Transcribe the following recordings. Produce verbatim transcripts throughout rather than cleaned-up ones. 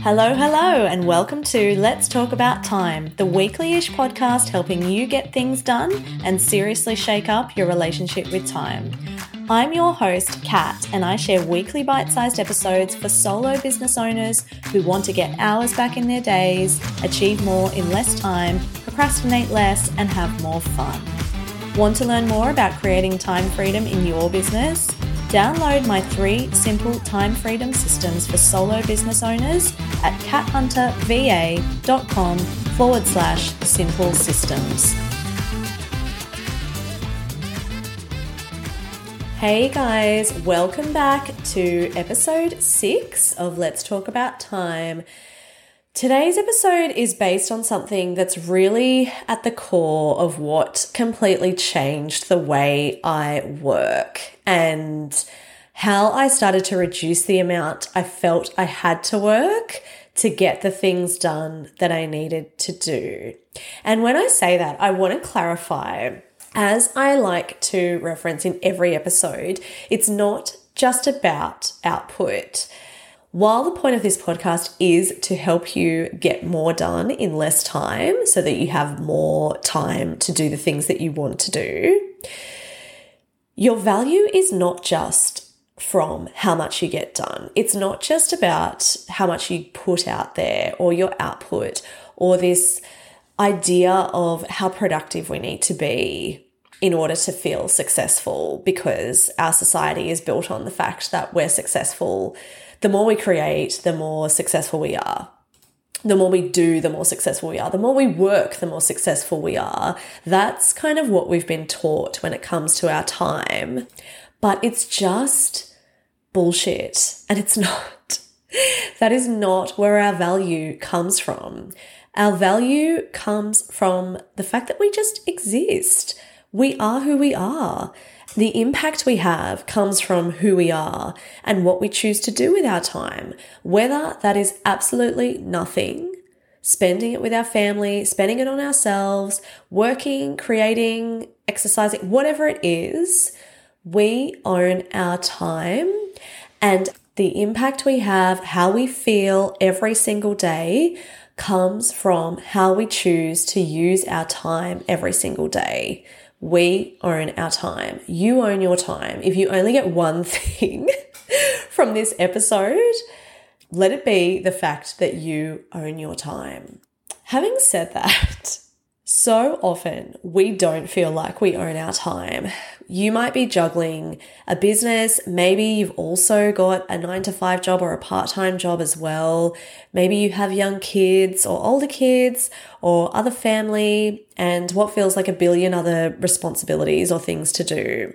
Hello, hello, and welcome to Let's Talk About Time, the weekly-ish podcast helping you get things done and seriously shake up your relationship with time. I'm your host, Kat, and I share weekly bite-sized episodes for solo business owners who want to get hours back in their days, achieve more in less time, procrastinate less, and have more fun. Want to learn more about creating time freedom in your business? Download my three simple time freedom systems for solo business owners at cathunterva.com forward slash simple systems. Hey guys, welcome back to episode six of Let's Talk About Time. Today's episode is based on something that's really at the core of what completely changed the way I work and how I started to reduce the amount I felt I had to work to get the things done that I needed to do. And when I say that, I want to clarify, as I like to reference in every episode, it's not just about output. While the point of this podcast is to help you get more done in less time so that you have more time to do the things that you want to do, your value is not just from how much you get done. It's not just about how much you put out there or your output or this idea of how productive we need to be in order to feel successful, because our society is built on the fact that we're successful. The more we create, the more successful we are. The more we do, the more successful we are. The more we work, the more successful we are. That's kind of what we've been taught when it comes to our time. But it's just bullshit. And it's not. That is not where our value comes from. Our value comes from the fact that we just exist. We are who we are. The impact we have comes from who we are and what we choose to do with our time, whether that is absolutely nothing, spending it with our family, spending it on ourselves, working, creating, exercising, whatever it is. We own our time, and the impact we have, how we feel every single day, comes from how we choose to use our time every single day. We own our time. You own your time. If you only get one thing from this episode, let it be the fact that you own your time. Having said that, so often we don't feel like we own our time. You might be juggling a business. Maybe you've also got a nine to five job or a part-time job as well. Maybe you have young kids or older kids or other family and what feels like a billion other responsibilities or things to do.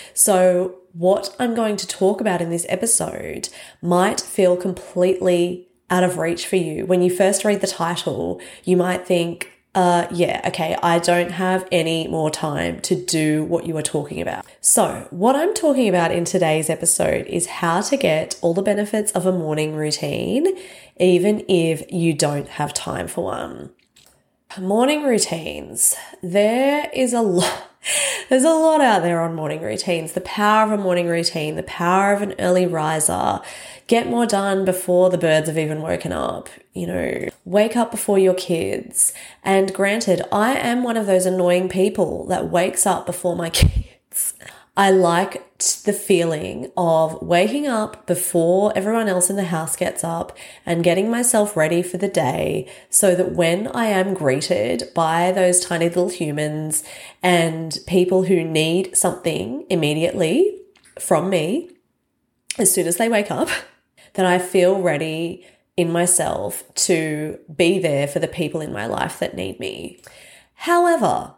So what I'm going to talk about in this episode might feel completely out of reach for you. When you first read the title, you might think, Uh, yeah, okay, I don't have any more time to do what you are talking about. So what I'm talking about in today's episode is how to get all the benefits of a morning routine, even if you don't have time for one. Morning routines. There is a lot, there's a lot out there on morning routines. The power of a morning routine, the power of an early riser. Get more done before the birds have even woken up, you know, wake up before your kids. And granted, I am one of those annoying people that wakes up before my kids. I like the feeling of waking up before everyone else in the house gets up and getting myself ready for the day so that when I am greeted by those tiny little humans and people who need something immediately from me, as soon as they wake up, that I feel ready in myself to be there for the people in my life that need me. However,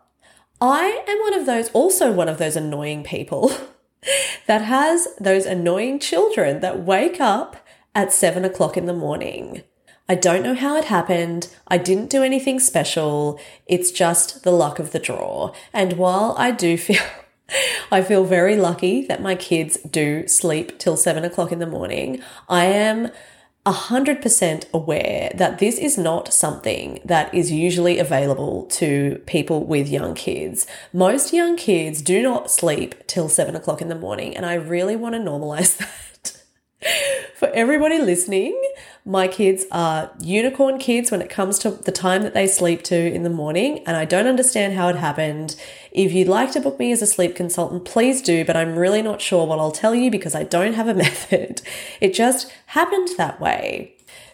I am one of those, also one of those annoying people that has those annoying children that wake up at seven o'clock in the morning. I don't know how it happened. I didn't do anything special. It's just the luck of the draw. And while I do feel I feel very lucky that my kids do sleep till seven o'clock in the morning, I am one hundred percent aware that this is not something that is usually available to people with young kids. Most young kids do not sleep till seven o'clock in the morning, and I really want to normalize that. For everybody listening, My kids are unicorn kids when it comes to the time that they sleep to in the morning, and I don't understand how it happened. If you'd like to book me as a sleep consultant, please do, but I'm really not sure what I'll tell you because I don't have a method. It just happened that way.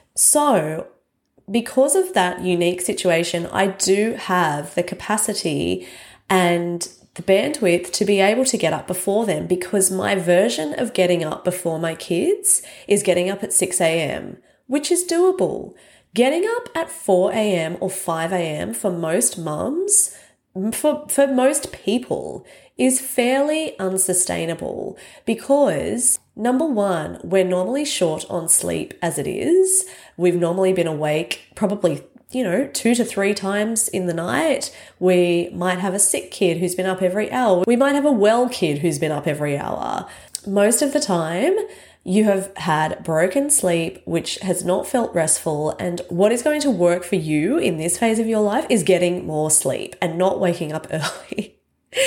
So, because of that unique situation, I do have the capacity and the bandwidth to be able to get up before them, because my version of getting up before my kids is getting up at six a.m., which is doable. Getting up at four a.m. or five a.m. for most mums, for, for most people, is fairly unsustainable because, number one, we're normally short on sleep as it is. We've normally been awake probably you know, two to three times in the night. We might have a sick kid who's been up every hour. We might have a well kid who's been up every hour. Most of the time, you have had broken sleep, which has not felt restful. And what is going to work for you in this phase of your life is getting more sleep and not waking up early.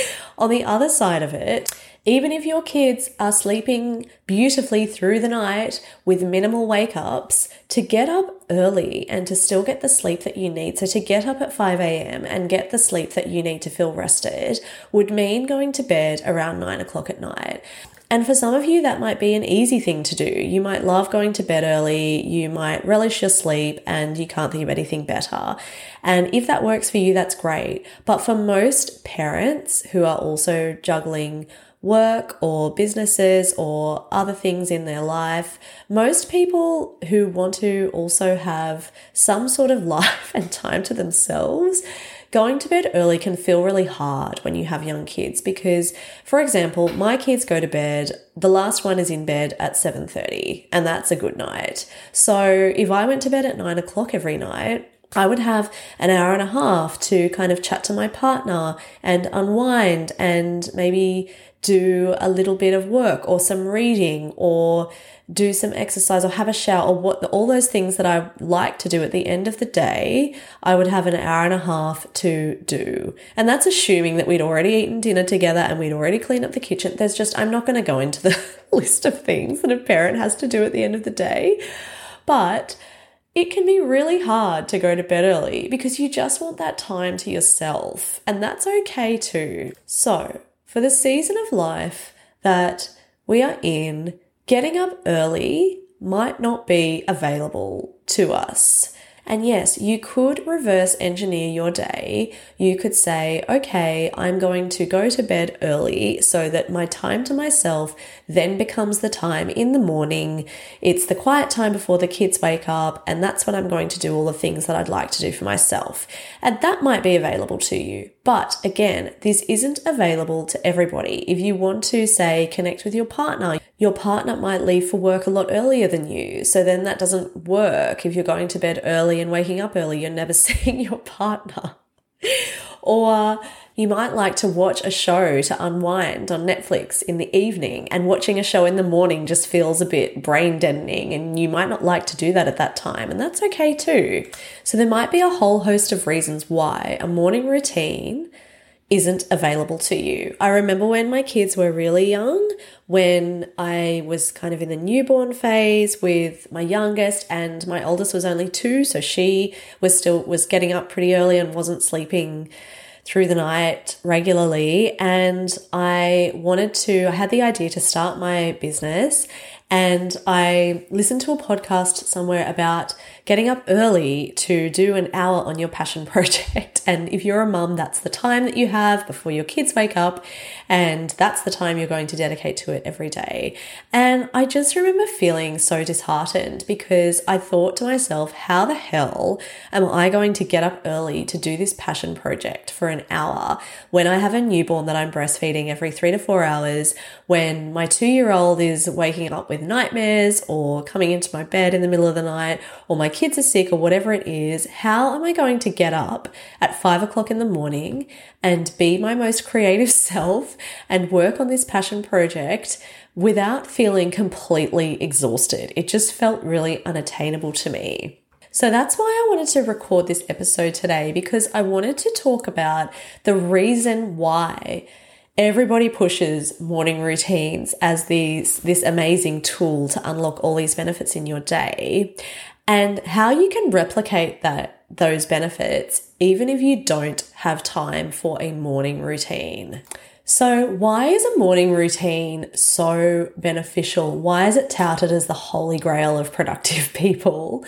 On the other side of it, even if your kids are sleeping beautifully through the night with minimal wake-ups, to get up early and to still get the sleep that you need, so to get up at five a.m. and get the sleep that you need to feel rested, would mean going to bed around nine o'clock at night. And for some of you, that might be an easy thing to do. You might love going to bed early, you might relish your sleep, and you can't think of anything better. And if that works for you, that's great. But for most parents who are also juggling work or businesses or other things in their life, most people who want to also have some sort of life and time to themselves, going to bed early can feel really hard when you have young kids because, for example, my kids go to bed, the last one is in bed at seven thirty, and that's a good night. So if I went to bed at nine o'clock every night, I would have an hour and a half to kind of chat to my partner and unwind and maybe do a little bit of work or some reading or do some exercise or have a shower or what all those things that I like to do at the end of the day. I would have an hour and a half to do. And that's assuming that we'd already eaten dinner together and we'd already cleaned up the kitchen. There's just, I'm not going to go into the list of things that a parent has to do at the end of the day. But it can be really hard to go to bed early because you just want that time to yourself, and that's okay too. So, for the season of life that we are in, getting up early might not be available to us. And yes, you could reverse engineer your day. You could say, okay, I'm going to go to bed early so that my time to myself then becomes the time in the morning. It's the quiet time before the kids wake up, and that's when I'm going to do all the things that I'd like to do for myself. And that might be available to you. But again, this isn't available to everybody. If you want to, say, connect with your partner, your partner might leave for work a lot earlier than you. So then that doesn't work. If you're going to bed early and waking up early, you're never seeing your partner. Or you might like to watch a show to unwind on Netflix in the evening, and watching a show in the morning just feels a bit brain deadening, and you might not like to do that at that time, and that's okay too. So there might be a whole host of reasons why a morning routine isn't available to you. I remember when my kids were really young, when I was kind of in the newborn phase with my youngest, and my oldest was only two, so she was still was getting up pretty early and wasn't sleeping through the night regularly. And I wanted to, I had the idea to start my business, and I listened to a podcast somewhere about getting up early to do an hour on your passion project. And if you're a mum, that's the time that you have before your kids wake up, and that's the time you're going to dedicate to it every day. And I just remember feeling so disheartened because I thought to myself, how the hell am I going to get up early to do this passion project for an hour when I have a newborn that I'm breastfeeding every three to four hours, when my two-year-old is waking up with nightmares or coming into my bed in the middle of the night, or my kids are sick or whatever it is? How am I going to get up at five o'clock in the morning and be my most creative self and work on this passion project without feeling completely exhausted? It just felt really unattainable to me. So that's why I wanted to record this episode today, because I wanted to talk about the reason why everybody pushes morning routines as these, this amazing tool to unlock all these benefits in your day. and how you can replicate that those benefits even if you don't have time for a morning routine. So why is a morning routine so beneficial? Why is it touted as the holy grail of productive people?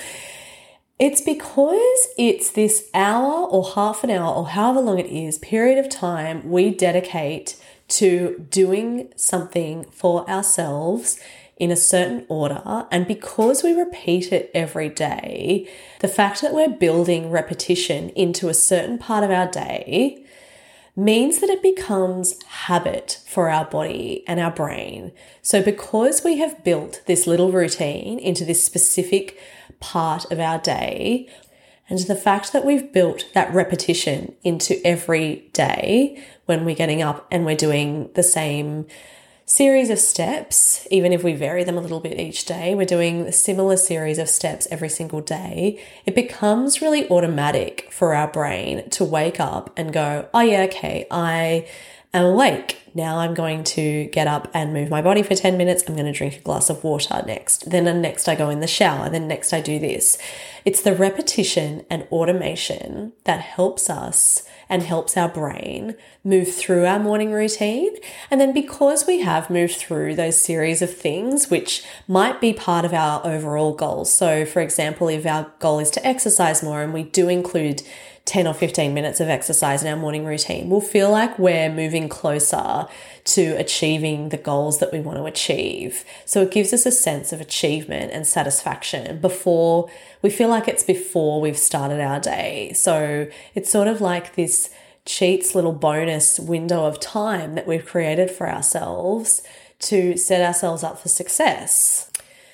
It's because it's this hour or half an hour or however long it is, period of time we dedicate to doing something for ourselves in a certain order. And because we repeat it every day, the fact that we're building repetition into a certain part of our day means that it becomes habit for our body and our brain. So because we have built this little routine into this specific part of our day, and the fact that we've built that repetition into every day when we're getting up and we're doing the same series of steps, even if we vary them a little bit each day, we're doing a similar series of steps every single day, it becomes really automatic for our brain to wake up and go, oh yeah, okay, I am awake. Now I'm going to get up and move my body for ten minutes. I'm going to drink a glass of water next. Then next I go in the shower. Then next I do this. It's the repetition and automation that helps us and helps our brain move through our morning routine. And then because we have moved through those series of things, which might be part of our overall goals. So for example, if our goal is to exercise more and we do include ten or fifteen minutes of exercise in our morning routine, we'll feel like we're moving closer to achieving the goals that we want to achieve. So it gives us a sense of achievement and satisfaction before we feel like it's before we've started our day. So it's sort of like this cheats little bonus window of time that we've created for ourselves to set ourselves up for success.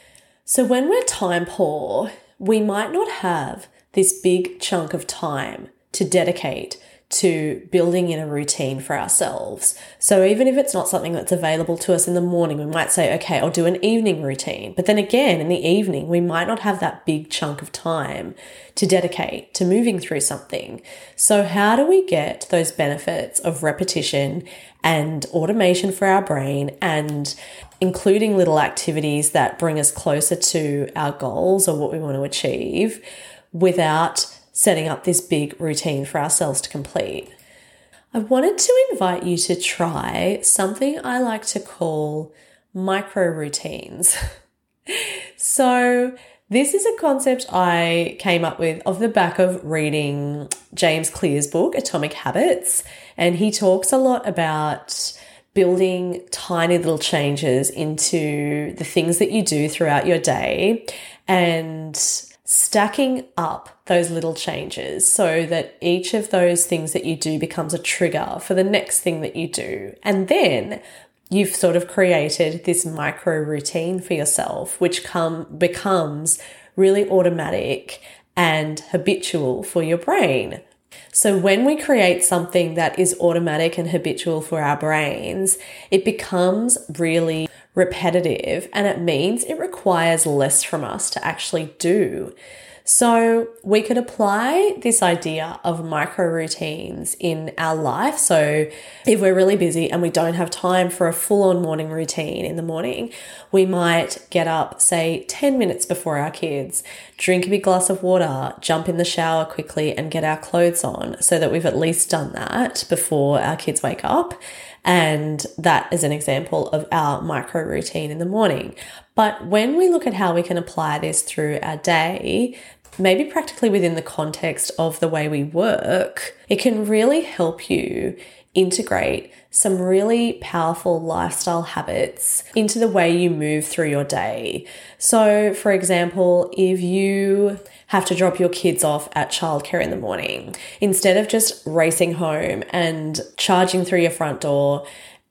So when we're time poor, we might not have this big chunk of time to dedicate to building in a routine for ourselves. So even if it's not something that's available to us in the morning, we might say, okay, I'll do an evening routine. But then again, in the evening, we might not have that big chunk of time to dedicate to moving through something. So how do we get those benefits of repetition and automation for our brain, and including little activities that bring us closer to our goals or what we want to achieve, without setting up this big routine for ourselves to complete? I wanted to invite you to try something I like to call micro routines. So this is a concept I came up with off the back of reading James Clear's book, Atomic Habits, and he talks a lot about building tiny little changes into the things that you do throughout your day and stacking up those little changes so that each of those things that you do becomes a trigger for the next thing that you do. And then you've sort of created this micro routine for yourself, which come becomes really automatic and habitual for your brain. So when we create something that is automatic and habitual for our brains, it becomes really repetitive, and it means it requires less from us to actually do. So we could apply this idea of micro routines in our life. So if we're really busy and we don't have time for a full-on morning routine in the morning, we might get up, say, ten minutes before our kids, drink a big glass of water, jump in the shower quickly and get our clothes on so that we've at least done that before our kids wake up. And that is an example of our micro routine in the morning. But when we look at how we can apply this through our day, maybe practically within the context of the way we work, it can really help you integrate some really powerful lifestyle habits into the way you move through your day. So, for example, if you have to drop your kids off at childcare in the morning, instead of just racing home and charging through your front door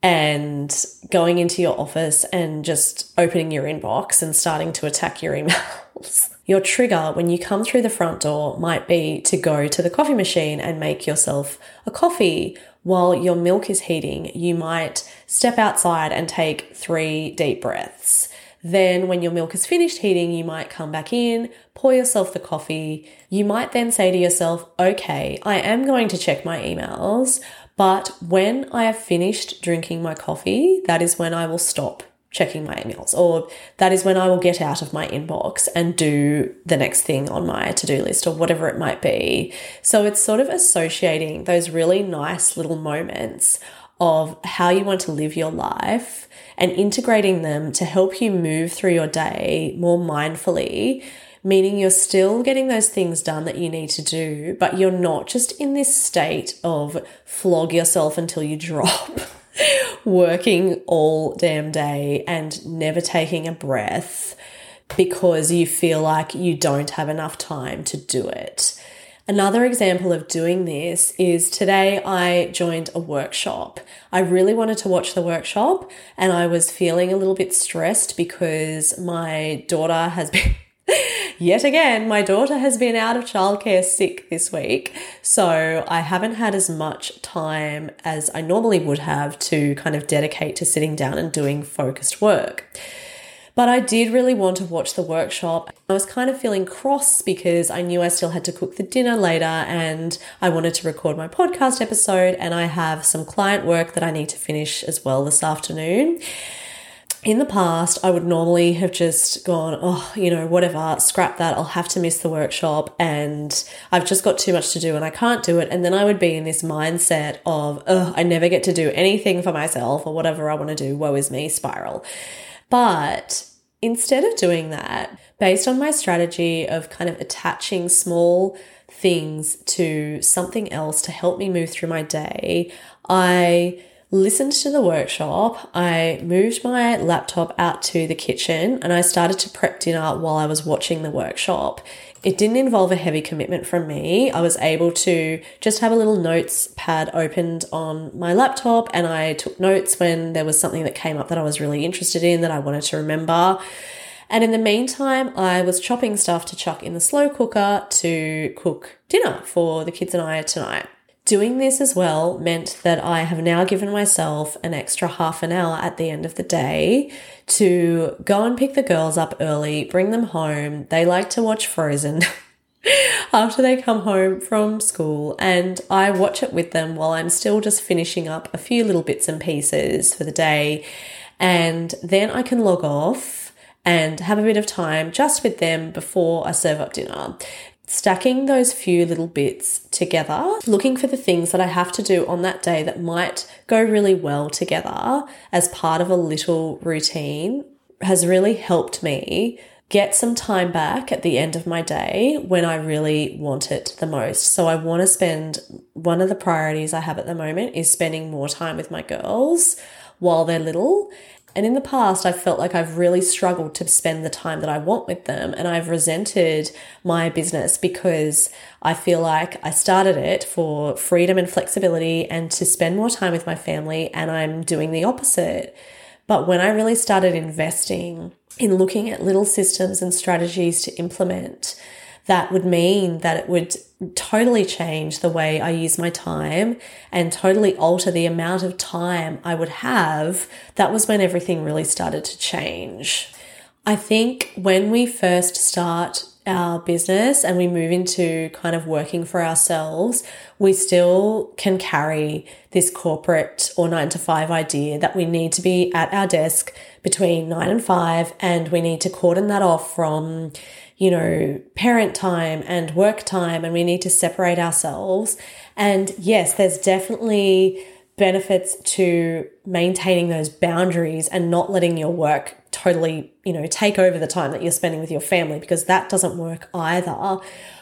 and going into your office and just opening your inbox and starting to attack your emails, your trigger when you come through the front door might be to go to the coffee machine and make yourself a coffee. While your milk is heating, you might step outside and take three deep breaths. Then when your milk is finished heating, you might come back in, pour yourself the coffee. You might then say to yourself, okay, I am going to check my emails, but when I have finished drinking my coffee, that is when I will stop checking my emails, or that is when I will get out of my inbox and do the next thing on my to-do list or whatever it might be. So it's sort of associating those really nice little moments of how you want to live your life and integrating them to help you move through your day more mindfully, meaning you're still getting those things done that you need to do, but you're not just in this state of flog yourself until you drop, working all damn day and never taking a breath because you feel like you don't have enough time to do it. Another example of doing this is today I joined a workshop. I really wanted to watch the workshop and I was feeling a little bit stressed because my daughter has been, yet again, my daughter has been out of childcare sick this week. So I haven't had as much time as I normally would have to kind of dedicate to sitting down and doing focused work. But I did really want to watch the workshop. I was kind of feeling cross because I knew I still had to cook the dinner later and I wanted to record my podcast episode, and I have some client work that I need to finish as well this afternoon. In the past, I would normally have just gone, oh, you know, whatever, scrap that. I'll have to miss the workshop and I've just got too much to do and I can't do it. And then I would be in this mindset of, oh, I never get to do anything for myself or whatever I want to do. Woe is me spiral. But instead of doing that, based on my strategy of kind of attaching small things to something else to help me move through my day, I listened to the workshop. I moved my laptop out to the kitchen and I started to prep dinner while I was watching the workshop. It didn't involve a heavy commitment from me. I was able to just have a little notes pad opened on my laptop and I took notes when there was something that came up that I was really interested in that I wanted to remember. And in the meantime, I was chopping stuff to chuck in the slow cooker to cook dinner for the kids and I tonight. Doing this as well meant that I have now given myself an extra half an hour at the end of the day to go and pick the girls up early, bring them home. They like to watch Frozen after they come home from school, and I watch it with them while I'm still just finishing up a few little bits and pieces for the day. And then I can log off and have a bit of time just with them before I serve up dinner. Stacking those few little bits together, looking for the things that I have to do on that day that might go really well together as part of a little routine has really helped me get some time back at the end of my day when I really want it the most. So I want to spend, one of the priorities I have at the moment is spending more time with my girls while they're little. And in the past, I've felt like I've really struggled to spend the time that I want with them. And I've resented my business because I feel like I started it for freedom and flexibility and to spend more time with my family, and I'm doing the opposite. But when I really started investing in looking at little systems and strategies to implement, that would mean that it would totally change the way I use my time and totally alter the amount of time I would have. That was when everything really started to change. I think when we first start our business and we move into kind of working for ourselves, we still can carry this corporate or nine to five idea that we need to be at our desk between nine and five, and we need to cordon that off from, you know, parent time and work time, and we need to separate ourselves. And yes, there's definitely benefits to maintaining those boundaries and not letting your work totally, you know, take over the time that you're spending with your family, because that doesn't work either.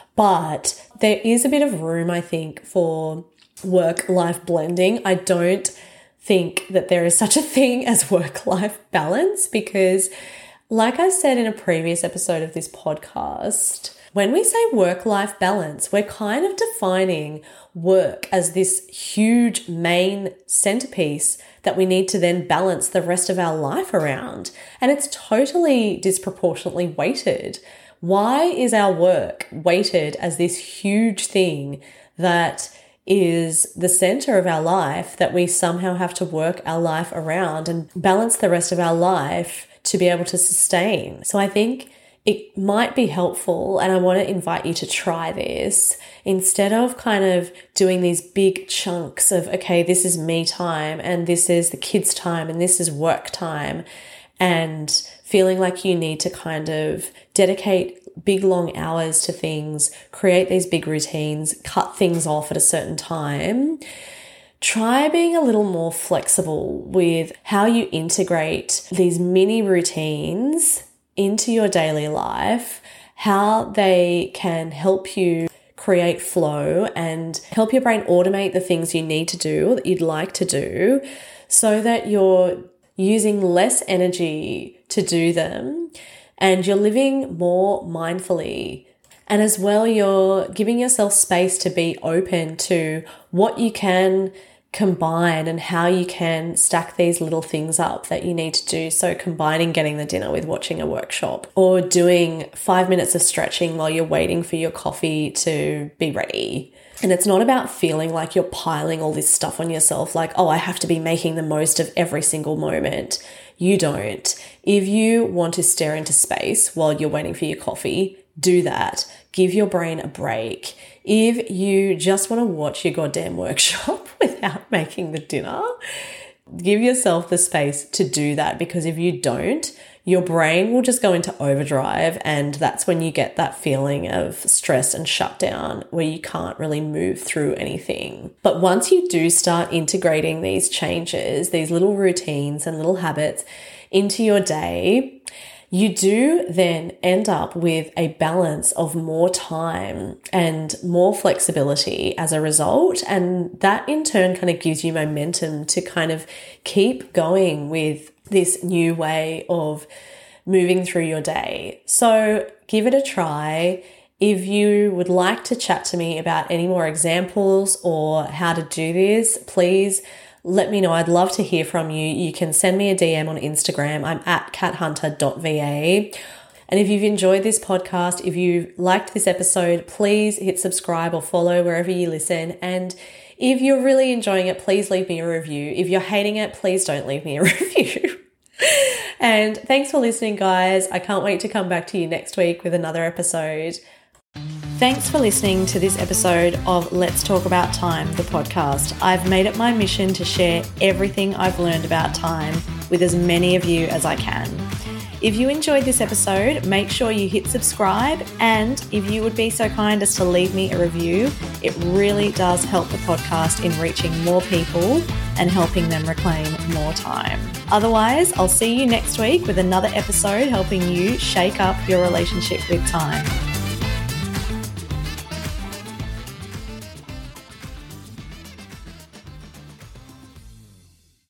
But there is a bit of room, I think, for work-life blending. I don't think that there is such a thing as work-life balance because, like I said in a previous episode of this podcast, when we say work-life balance, we're kind of defining work as this huge main centerpiece that we need to then balance the rest of our life around. And it's totally disproportionately weighted. Why is our work weighted as this huge thing that is the center of our life that we somehow have to work our life around and balance the rest of our life to be able to sustain? So I think it might be helpful, and I want to invite you to try this, instead of kind of doing these big chunks of, okay, this is me time and this is the kids' time and this is work time, and feeling like you need to kind of dedicate big long hours to things, create these big routines, cut things off at a certain time, try being a little more flexible with how you integrate these mini routines into your daily life, how they can help you create flow and help your brain automate the things you need to do or that you'd like to do so that you're using less energy to do them and you're living more mindfully. And as well, you're giving yourself space to be open to what you can combine and how you can stack these little things up that you need to do. So combining getting the dinner with watching a workshop, or doing five minutes of stretching while you're waiting for your coffee to be ready. And it's not about feeling like you're piling all this stuff on yourself, like, oh, I have to be making the most of every single moment. You don't. If you want to stare into space while you're waiting for your coffee, do that. Give your brain a break. If you just want to watch your goddamn workshop without making the dinner, give yourself the space to do that, because if you don't, your brain will just go into overdrive, and that's when you get that feeling of stress and shutdown where you can't really move through anything. But once you do start integrating these changes, these little routines and little habits into your day, you do then end up with a balance of more time and more flexibility as a result. And that in turn kind of gives you momentum to kind of keep going with this new way of moving through your day. So give it a try. If you would like to chat to me about any more examples or how to do this, please let me know. I'd love to hear from you. You can send me a D M on Instagram. I'm at cat hunter dot v a. And if you've enjoyed this podcast, if you liked this episode, please hit subscribe or follow wherever you listen. And if you're really enjoying it, please leave me a review. If you're hating it, please don't leave me a review. And thanks for listening, guys. I can't wait to come back to you next week with another episode. Thanks for listening to this episode of Let's Talk About Time, the podcast. I've made it my mission to share everything I've learned about time with as many of you as I can. If you enjoyed this episode, make sure you hit subscribe, and if you would be so kind as to leave me a review, it really does help the podcast in reaching more people and helping them reclaim more time. Otherwise, I'll see you next week with another episode helping you shake up your relationship with time.